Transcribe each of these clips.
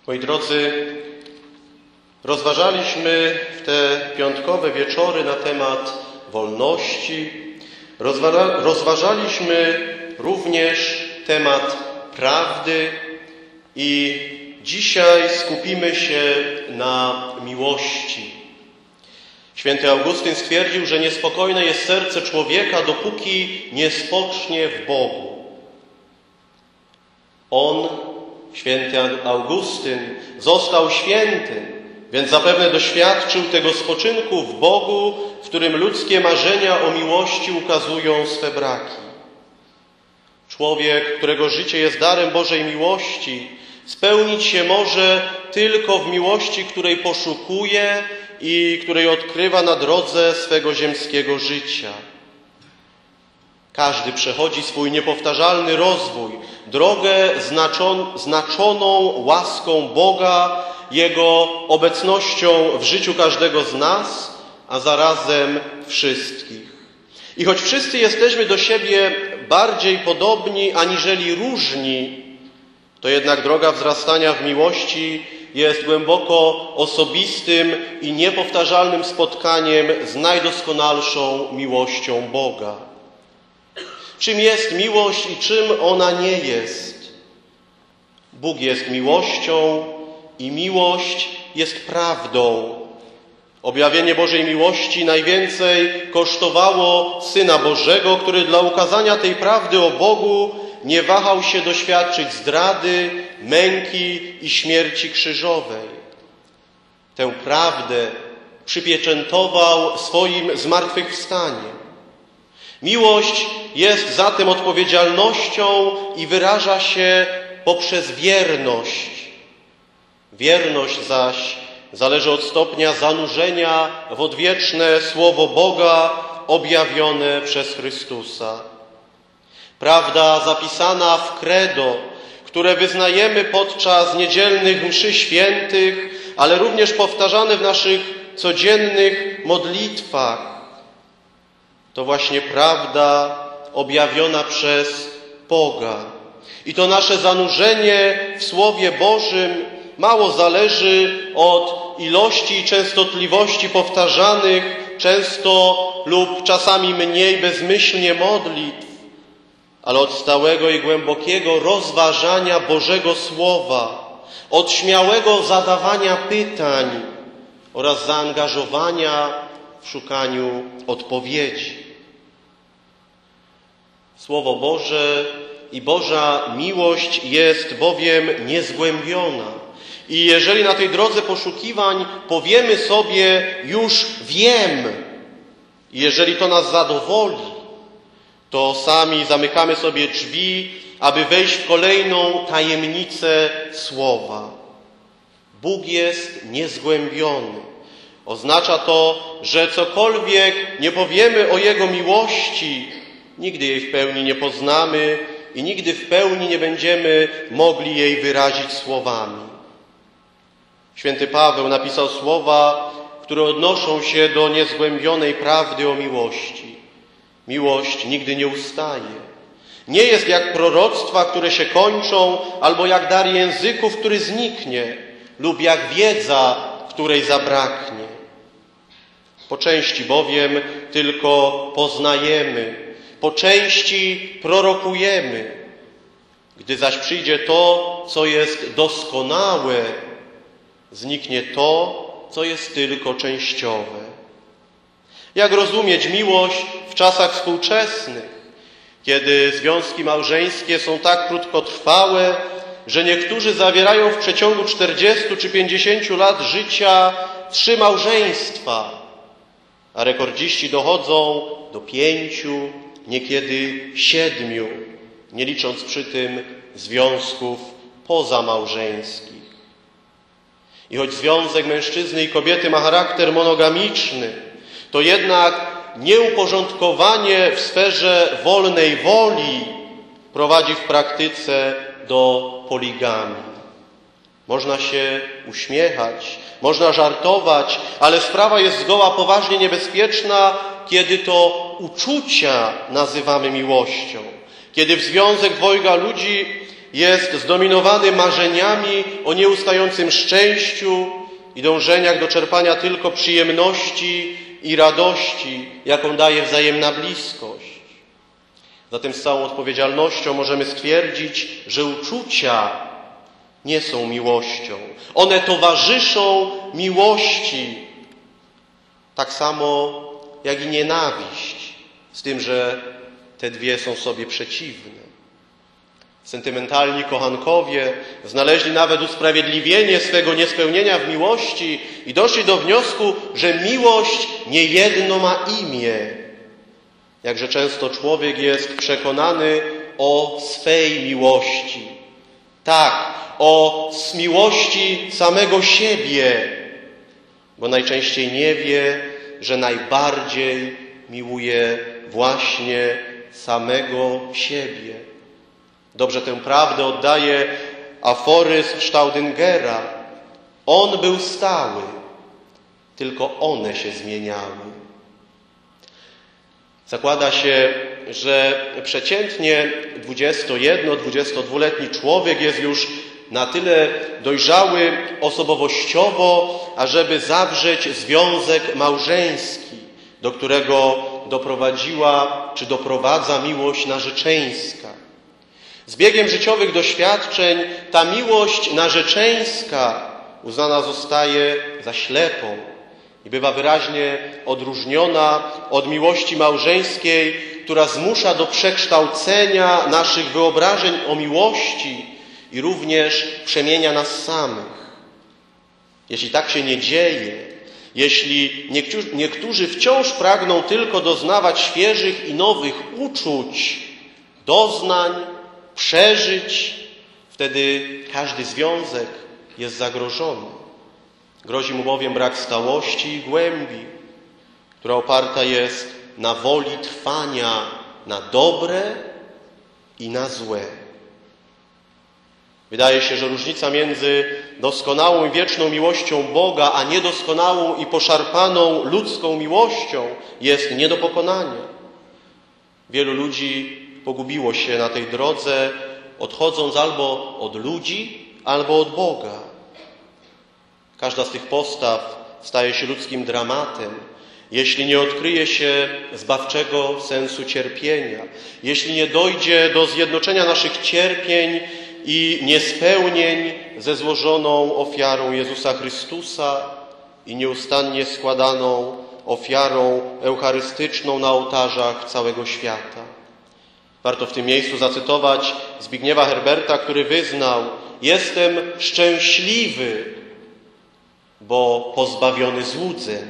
Moi drodzy, rozważaliśmy w te piątkowe wieczory na temat wolności. Rozważaliśmy również temat prawdy i dzisiaj skupimy się na miłości. Święty Augustyn stwierdził, że niespokojne jest serce człowieka, dopóki nie spocznie w Bogu. On, święty Augustyn, został świętym, więc zapewne doświadczył tego spoczynku w Bogu, w którym ludzkie marzenia o miłości ukazują swe braki. Człowiek, którego życie jest darem Bożej miłości, spełnić się może tylko w miłości, której poszukuje i której odkrywa na drodze swego ziemskiego życia. Każdy przechodzi swój niepowtarzalny rozwój, drogę znaczoną łaską Boga, Jego obecnością w życiu każdego z nas, a zarazem wszystkich. I choć wszyscy jesteśmy do siebie bardziej podobni aniżeli różni, to jednak droga wzrastania w miłości jest głęboko osobistym i niepowtarzalnym spotkaniem z najdoskonalszą miłością Boga. Czym jest miłość i czym ona nie jest? Bóg jest miłością i miłość jest prawdą. Objawienie Bożej miłości najwięcej kosztowało Syna Bożego, który dla ukazania tej prawdy o Bogu nie wahał się doświadczyć zdrady, męki i śmierci krzyżowej. Tę prawdę przypieczętował swoim zmartwychwstaniem. Miłość jest zatem odpowiedzialnością i wyraża się poprzez wierność. Wierność zaś zależy od stopnia zanurzenia w odwieczne Słowo Boga objawione przez Chrystusa. Prawda zapisana w credo, które wyznajemy podczas niedzielnych mszy świętych, ale również powtarzane w naszych codziennych modlitwach, to właśnie prawda objawiona przez Boga. I to nasze zanurzenie w Słowie Bożym mało zależy od ilości i częstotliwości powtarzanych, często lub czasami mniej bezmyślnie modlitw, ale od stałego i głębokiego rozważania Bożego Słowa, od śmiałego zadawania pytań oraz zaangażowania w szukaniu odpowiedzi. Słowo Boże i Boża miłość jest bowiem niezgłębiona. I jeżeli na tej drodze poszukiwań powiemy sobie już wiem, i jeżeli to nas zadowoli, to sami zamykamy sobie drzwi, aby wejść w kolejną tajemnicę Słowa. Bóg jest niezgłębiony. Oznacza to, że cokolwiek nie powiemy o Jego miłości, nigdy jej w pełni nie poznamy i nigdy w pełni nie będziemy mogli jej wyrazić słowami. Święty Paweł napisał słowa, które odnoszą się do niezgłębionej prawdy o miłości. Miłość nigdy nie ustaje. Nie jest jak proroctwa, które się kończą, albo jak dar języków, który zniknie, lub jak wiedza, której zabraknie. Po części bowiem tylko poznajemy, po części prorokujemy. Gdy zaś przyjdzie to, co jest doskonałe, zniknie to, co jest tylko częściowe. Jak rozumieć miłość w czasach współczesnych, kiedy związki małżeńskie są tak krótkotrwałe, że niektórzy zawierają w przeciągu 40 czy 50 lat życia 3 małżeństwa, a rekordziści dochodzą do 5, niekiedy 7, nie licząc przy tym związków pozamałżeńskich. I choć związek mężczyzny i kobiety ma charakter monogamiczny, to jednak nieuporządkowanie w sferze wolnej woli prowadzi w praktyce do poligamii. Można się uśmiechać, można żartować, ale sprawa jest zgoła poważnie niebezpieczna, kiedy to uczucia nazywamy miłością. Kiedy w związek dwojga ludzi jest zdominowany marzeniami o nieustającym szczęściu i dążeniach do czerpania tylko przyjemności i radości, jaką daje wzajemna bliskość. Zatem z całą odpowiedzialnością możemy stwierdzić, że uczucia nie są miłością. One towarzyszą miłości, tak samo jak i nienawiść, z tym, że te dwie są sobie przeciwne. Sentymentalni kochankowie znaleźli nawet usprawiedliwienie swego niespełnienia w miłości i doszli do wniosku, że miłość niejedno ma imię. Jakże często człowiek jest przekonany o swej miłości. Tak, o miłości samego siebie, bo najczęściej nie wie, że najbardziej miłuje właśnie samego siebie. Dobrze tę prawdę oddaje aforyzm Staudingera. On był stały, tylko one się zmieniały. Zakłada się, że przeciętnie 21-22-letni człowiek jest już na tyle dojrzały osobowościowo, ażeby zawrzeć związek małżeński, do którego doprowadziła czy doprowadza miłość narzeczeńska. Z biegiem życiowych doświadczeń ta miłość narzeczeńska uznana zostaje za ślepą i bywa wyraźnie odróżniona od miłości małżeńskiej, która zmusza do przekształcenia naszych wyobrażeń o miłości i również przemienia nas samych. Jeśli tak się nie dzieje, jeśli niektórzy wciąż pragną tylko doznawać świeżych i nowych uczuć, doznań, przeżyć, wtedy każdy związek jest zagrożony. Grozi mu bowiem brak stałości i głębi, która oparta jest na woli trwania na dobre i na złe. Wydaje się, że różnica między doskonałą i wieczną miłością Boga, a niedoskonałą i poszarpaną ludzką miłością jest nie do pokonania. Wielu ludzi pogubiło się na tej drodze, odchodząc albo od ludzi, albo od Boga. Każda z tych postaw staje się ludzkim dramatem, jeśli nie odkryje się zbawczego sensu cierpienia, jeśli nie dojdzie do zjednoczenia naszych cierpień i niespełnień ze złożoną ofiarą Jezusa Chrystusa i nieustannie składaną ofiarą eucharystyczną na ołtarzach całego świata. Warto w tym miejscu zacytować Zbigniewa Herberta, który wyznał: jestem szczęśliwy, bo pozbawiony złudzeń.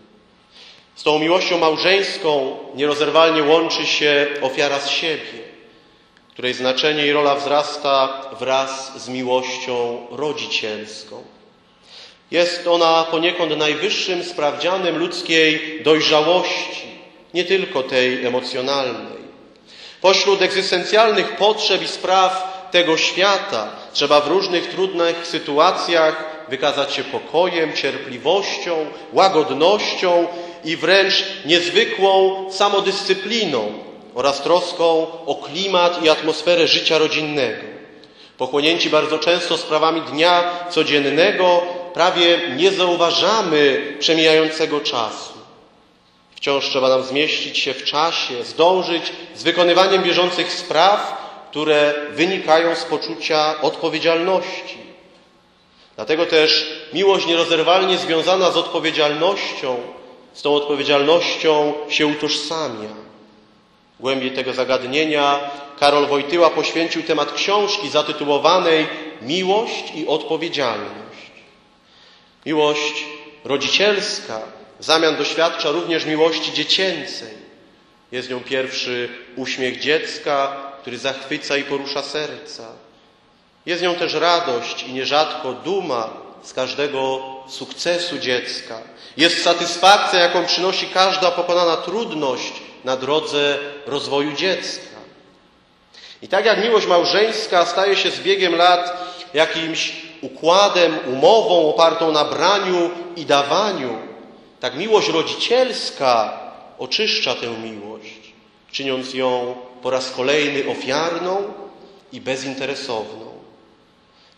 Z tą miłością małżeńską nierozerwalnie łączy się ofiara z siebie, której znaczenie i rola wzrasta wraz z miłością rodzicielską. Jest ona poniekąd najwyższym sprawdzianem ludzkiej dojrzałości, nie tylko tej emocjonalnej. Pośród egzystencjalnych potrzeb i spraw tego świata trzeba w różnych trudnych sytuacjach wykazać się pokojem, cierpliwością, łagodnością i wręcz niezwykłą samodyscypliną oraz troską o klimat i atmosferę życia rodzinnego. Pochłonięci bardzo często sprawami dnia codziennego, prawie nie zauważamy przemijającego czasu. Wciąż trzeba nam zmieścić się w czasie, zdążyć z wykonywaniem bieżących spraw, które wynikają z poczucia odpowiedzialności. Dlatego też miłość nierozerwalnie związana z odpowiedzialnością, z tą odpowiedzialnością się utożsamia. Głębiej tego zagadnienia Karol Wojtyła poświęcił temat książki zatytułowanej Miłość i odpowiedzialność. Miłość rodzicielska w zamian doświadcza również miłości dziecięcej. Jest nią pierwszy uśmiech dziecka, który zachwyca i porusza serca. Jest nią też radość i nierzadko duma z każdego sukcesu dziecka. Jest satysfakcja, jaką przynosi każda pokonana trudność na drodze rozwoju dziecka. I tak jak miłość małżeńska staje się z biegiem lat jakimś układem, umową opartą na braniu i dawaniu, tak miłość rodzicielska oczyszcza tę miłość, czyniąc ją po raz kolejny ofiarną i bezinteresowną.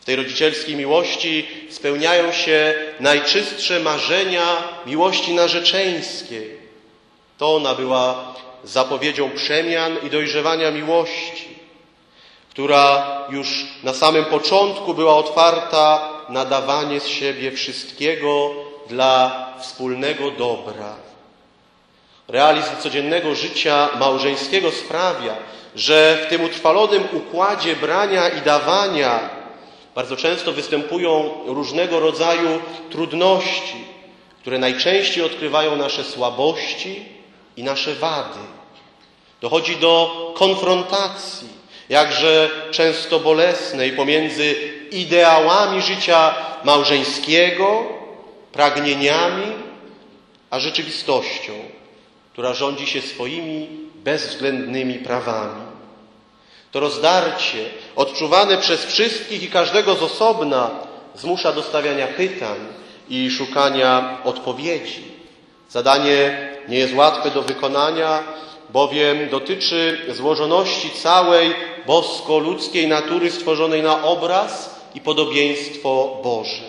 W tej rodzicielskiej miłości spełniają się najczystsze marzenia miłości narzeczeńskiej. To ona była zapowiedzią przemian i dojrzewania miłości, która już na samym początku była otwarta na dawanie z siebie wszystkiego dla wspólnego dobra. Realizm codziennego życia małżeńskiego sprawia, że w tym utrwalonym układzie brania i dawania bardzo często występują różnego rodzaju trudności, które najczęściej odkrywają nasze słabości i nasze wady. Dochodzi do konfrontacji, jakże często bolesnej, pomiędzy ideałami życia małżeńskiego, pragnieniami, a rzeczywistością, która rządzi się swoimi bezwzględnymi prawami. To rozdarcie, odczuwane przez wszystkich i każdego z osobna, zmusza do stawiania pytań i szukania odpowiedzi. Zadanie nie jest łatwe do wykonania, bowiem dotyczy złożoności całej bosko-ludzkiej natury stworzonej na obraz i podobieństwo Boże.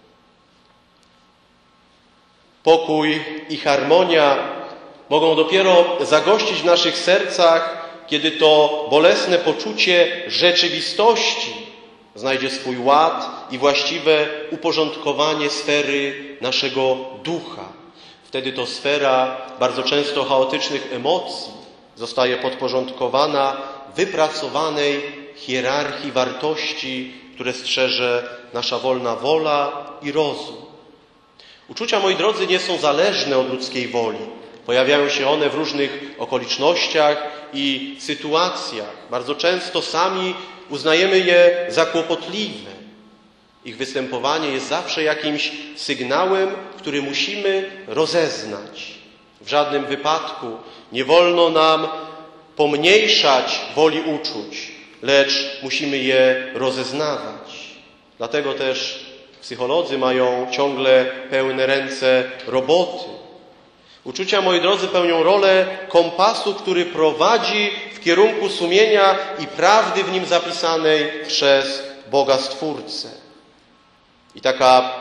Pokój i harmonia mogą dopiero zagościć w naszych sercach, kiedy to bolesne poczucie rzeczywistości znajdzie swój ład i właściwe uporządkowanie sfery naszego ducha. Wtedy to sfera bardzo często chaotycznych emocji zostaje podporządkowana wypracowanej hierarchii wartości, które strzeże nasza wolna wola i rozum. Uczucia, moi drodzy, nie są zależne od ludzkiej woli. Pojawiają się one w różnych okolicznościach i sytuacjach. Bardzo często sami uznajemy je za kłopotliwe. Ich występowanie jest zawsze jakimś sygnałem, który musimy rozeznać. W żadnym wypadku nie wolno nam pomniejszać woli uczuć, lecz musimy je rozeznawać. Dlatego też psycholodzy mają ciągle pełne ręce roboty. Uczucia, moi drodzy, pełnią rolę kompasu, który prowadzi w kierunku sumienia i prawdy w nim zapisanej przez Boga Stwórcę. I taka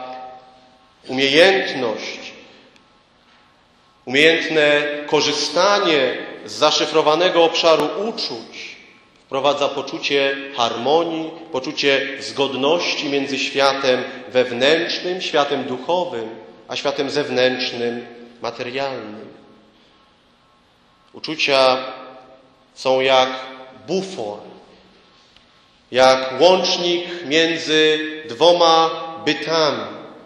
umiejętne korzystanie z zaszyfrowanego obszaru uczuć wprowadza poczucie harmonii, poczucie zgodności między światem wewnętrznym, światem duchowym, a światem zewnętrznym, materialnym. Uczucia są jak bufor, jak łącznik między dwoma bytami.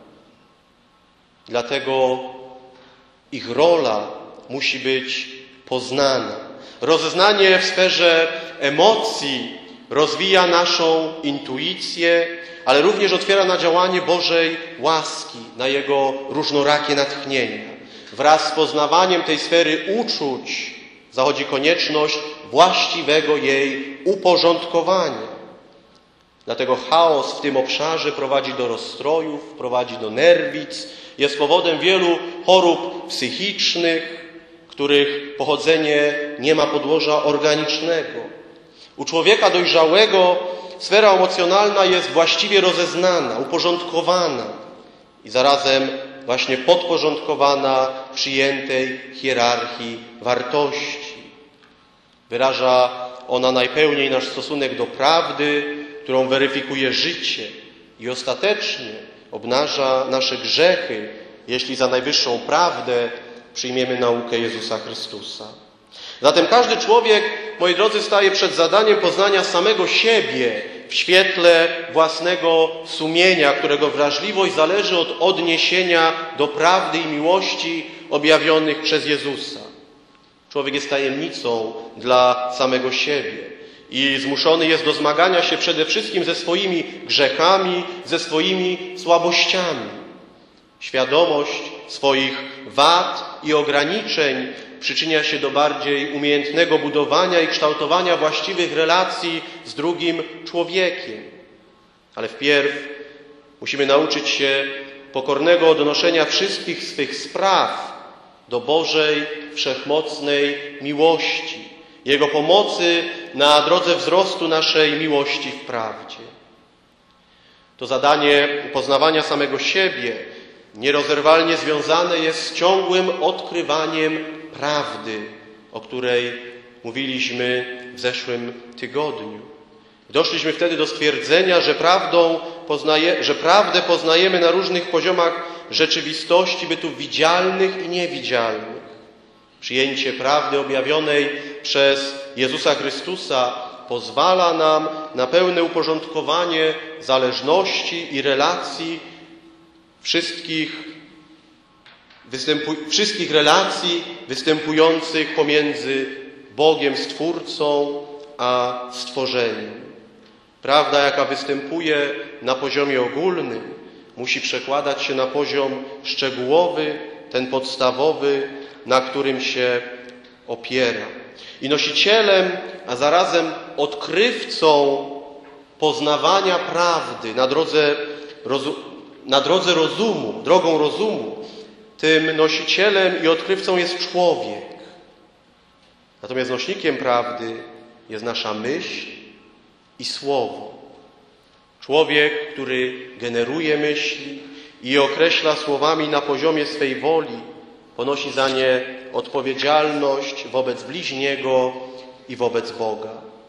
Dlatego ich rola musi być poznana. Rozeznanie w sferze emocji rozwija naszą intuicję, ale również otwiera na działanie Bożej łaski, na Jego różnorakie natchnienia. Wraz z poznawaniem tej sfery uczuć zachodzi konieczność właściwego jej uporządkowania. Dlatego chaos w tym obszarze prowadzi do rozstrojów, prowadzi do nerwic, jest powodem wielu chorób psychicznych, których pochodzenie nie ma podłoża organicznego. U człowieka dojrzałego sfera emocjonalna jest właściwie rozeznana, uporządkowana i zarazem właśnie podporządkowana przyjętej hierarchii wartości. Wyraża ona najpełniej nasz stosunek do prawdy, którą weryfikuje życie i ostatecznie obnaża nasze grzechy, jeśli za najwyższą prawdę przyjmiemy naukę Jezusa Chrystusa. Zatem każdy człowiek, moi drodzy, staje przed zadaniem poznania samego siebie w świetle własnego sumienia, którego wrażliwość zależy od odniesienia do prawdy i miłości objawionych przez Jezusa. Człowiek jest tajemnicą dla samego siebie i zmuszony jest do zmagania się przede wszystkim ze swoimi grzechami, ze swoimi słabościami. Świadomość swoich wad i ograniczeń przyczynia się do bardziej umiejętnego budowania i kształtowania właściwych relacji z drugim człowiekiem. Ale wpierw musimy nauczyć się pokornego odnoszenia wszystkich swych spraw do Bożej wszechmocnej miłości, Jego pomocy na drodze wzrostu naszej miłości w prawdzie. To zadanie poznawania samego siebie nierozerwalnie związane jest z ciągłym odkrywaniem prawdy, o której mówiliśmy w zeszłym tygodniu. Doszliśmy wtedy do stwierdzenia, że prawdę poznajemy na różnych poziomach rzeczywistości, bytów widzialnych i niewidzialnych. Przyjęcie prawdy objawionej przez Jezusa Chrystusa pozwala nam na pełne uporządkowanie zależności i relacji wszystkich relacji występujących pomiędzy Bogiem Stwórcą a stworzeniem. Prawda, jaka występuje na poziomie ogólnym, musi przekładać się na poziom szczegółowy, ten podstawowy, na którym się opiera. I nosicielem, a zarazem odkrywcą poznawania prawdy drogą rozumu, tym nosicielem i odkrywcą jest człowiek. Natomiast nośnikiem prawdy jest nasza myśl i słowo. Człowiek, który generuje myśli i określa słowami na poziomie swej woli, ponosi za nie odpowiedzialność wobec bliźniego i wobec Boga.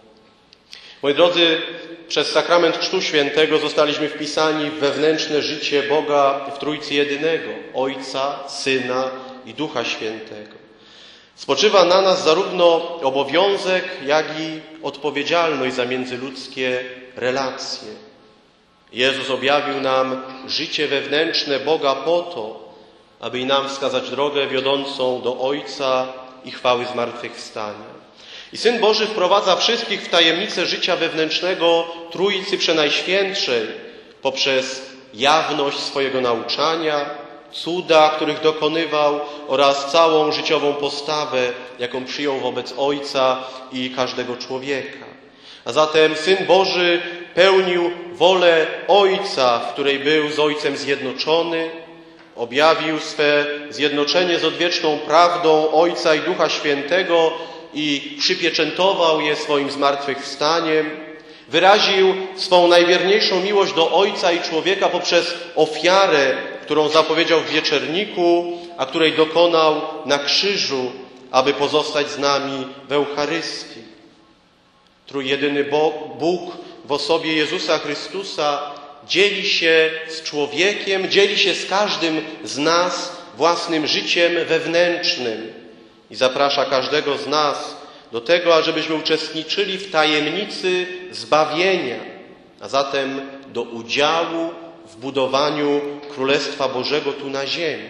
Moi drodzy, przez sakrament Chrztu Świętego zostaliśmy wpisani w wewnętrzne życie Boga w Trójcy Jedynego, Ojca, Syna i Ducha Świętego. Spoczywa na nas zarówno obowiązek, jak i odpowiedzialność za międzyludzkie relacje. Jezus objawił nam życie wewnętrzne Boga po to, aby i nam wskazać drogę wiodącą do Ojca i chwały zmartwychwstania. I Syn Boży wprowadza wszystkich w tajemnicę życia wewnętrznego Trójcy Przenajświętszej poprzez jawność swojego nauczania, cuda, których dokonywał, oraz całą życiową postawę, jaką przyjął wobec Ojca i każdego człowieka. A zatem Syn Boży pełnił wolę Ojca, w której był z Ojcem zjednoczony, objawił swe zjednoczenie z odwieczną prawdą Ojca i Ducha Świętego i przypieczętował je swoim zmartwychwstaniem, wyraził swą najwierniejszą miłość do Ojca i człowieka poprzez ofiarę, którą zapowiedział w wieczerniku, a której dokonał na krzyżu, aby pozostać z nami w Eucharystii. Trójjedyny Bóg w osobie Jezusa Chrystusa dzieli się z człowiekiem, dzieli się z każdym z nas własnym życiem wewnętrznym i zaprasza każdego z nas do tego, ażebyśmy uczestniczyli w tajemnicy zbawienia, a zatem do udziału w budowaniu Królestwa Bożego tu na ziemi.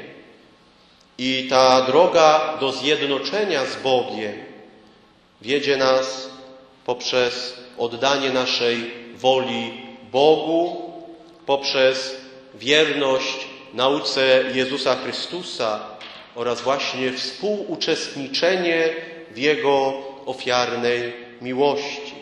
I ta droga do zjednoczenia z Bogiem wiedzie nas poprzez oddanie naszej woli Bogu, poprzez wierność nauce Jezusa Chrystusa oraz właśnie współuczestniczenie w Jego ofiarnej miłości.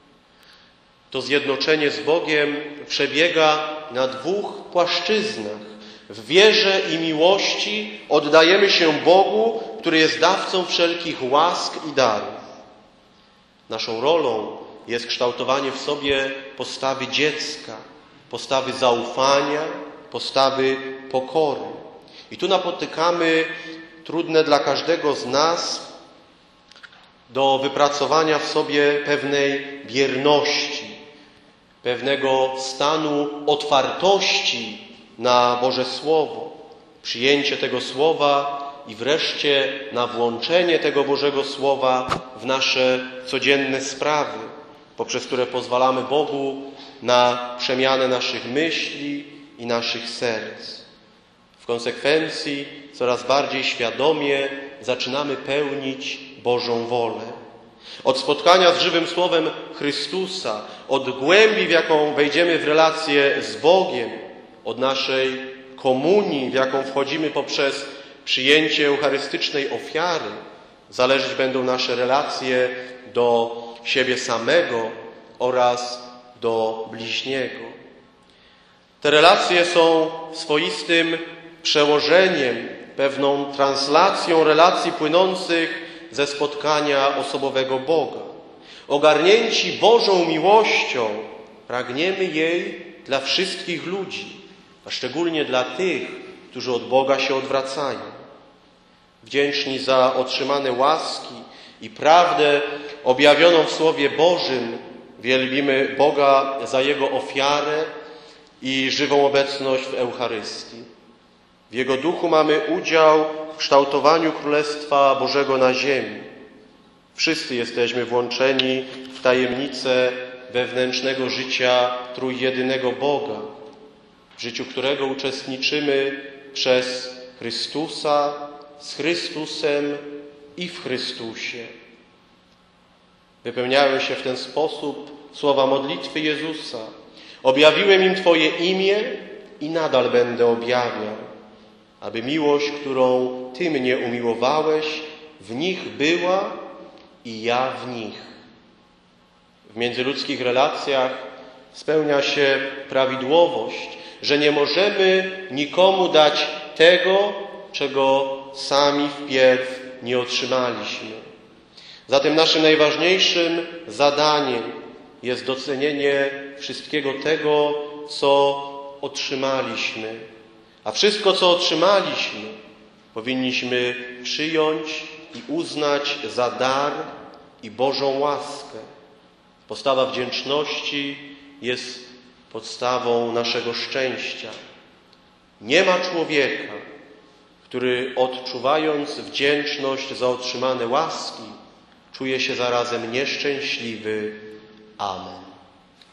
To zjednoczenie z Bogiem przebiega na dwóch płaszczyznach. W wierze i miłości oddajemy się Bogu, który jest dawcą wszelkich łask i darów. Naszą rolą jest kształtowanie w sobie postawy dziecka, postawy zaufania, postawy pokory. I tu napotykamy trudne dla każdego z nas do wypracowania w sobie pewnej bierności, pewnego stanu otwartości na Boże Słowo, przyjęcie tego Słowa i wreszcie na włączenie tego Bożego Słowa w nasze codzienne sprawy, poprzez które pozwalamy Bogu na przemianę naszych myśli i naszych serc. W konsekwencji coraz bardziej świadomie zaczynamy pełnić Bożą wolę. Od spotkania z żywym Słowem Chrystusa, od głębi, w jaką wejdziemy w relację z Bogiem, od naszej komunii, w jaką wchodzimy poprzez przyjęcie eucharystycznej ofiary, zależeć będą nasze relacje do siebie samego oraz do bliźniego. Te relacje są swoistym przełożeniem, pewną translacją relacji płynących ze spotkania osobowego Boga. Ogarnięci Bożą miłością pragniemy jej dla wszystkich ludzi, a szczególnie dla tych, którzy od Boga się odwracają. Wdzięczni za otrzymane łaski i prawdę objawioną w Słowie Bożym, wielbimy Boga za Jego ofiarę i żywą obecność w Eucharystii. W Jego duchu mamy udział w kształtowaniu Królestwa Bożego na ziemi. Wszyscy jesteśmy włączeni w tajemnicę wewnętrznego życia trójjedynego Boga, w życiu którego uczestniczymy przez Chrystusa, z Chrystusem i w Chrystusie. Wypełniały się w ten sposób słowa modlitwy Jezusa. Objawiłem im Twoje imię i nadal będę objawiał, aby miłość, którą Ty mnie umiłowałeś, w nich była i ja w nich. W międzyludzkich relacjach spełnia się prawidłowość, że nie możemy nikomu dać tego, czego sami wpierw nie otrzymaliśmy. Zatem naszym najważniejszym zadaniem jest docenienie wszystkiego tego, co otrzymaliśmy. A wszystko, co otrzymaliśmy, powinniśmy przyjąć i uznać za dar i Bożą łaskę. Postawa wdzięczności jest podstawą naszego szczęścia. Nie ma człowieka, który odczuwając wdzięczność za otrzymane łaski, czuje się zarazem nieszczęśliwy. Amen.